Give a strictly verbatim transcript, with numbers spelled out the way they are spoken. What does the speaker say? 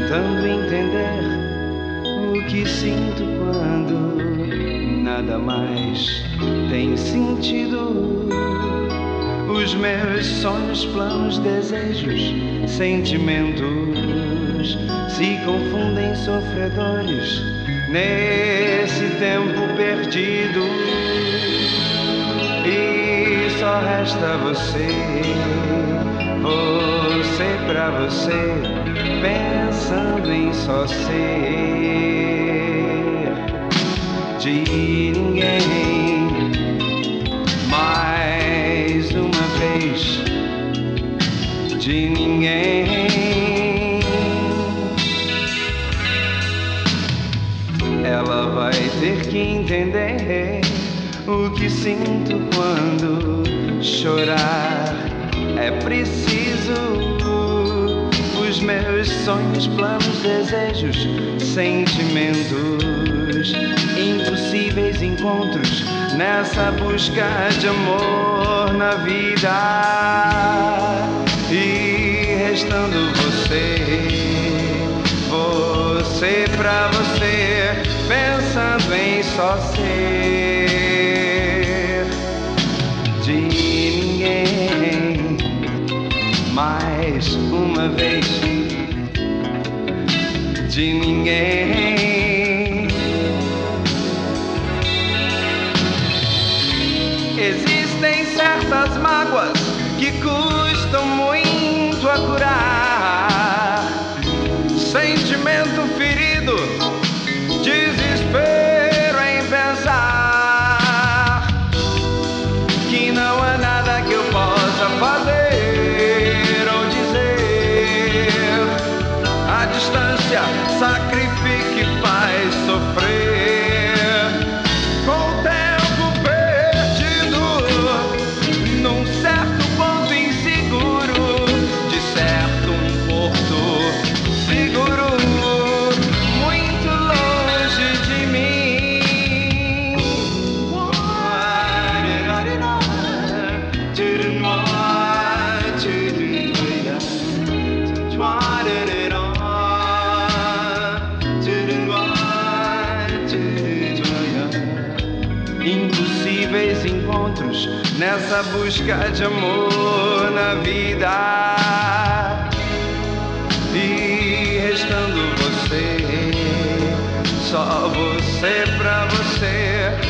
tentando entender o que sinto quando nada mais tem sentido. Os meus sonhos, planos, desejos, sentimentos se confundem sofredores nesse tempo perdido. E só resta você, você pra você, pensando em só ser de ninguém. Mais uma vez, de ninguém. Ela vai ter que entender o que sinto quando chorar é preciso. Os meus sonhos, planos, desejos, sentimentos, impossíveis encontros nessa busca de amor na vida. E restando você, você pra você, pensando em só ser de ninguém. Mais uma vez, de ninguém. Existem certas mágoas que custam muito a curar. Sentimento ferido, desespero em pensar que não há nada que eu possa fazer ou dizer. A distância sacrifica e faz sofrer. Com o tempo perdido num certo ponto inseguro, de certo um porto seguro, muito longe de mim. Impossíveis encontros nessa busca de amor na vida. E restando você, só você pra você,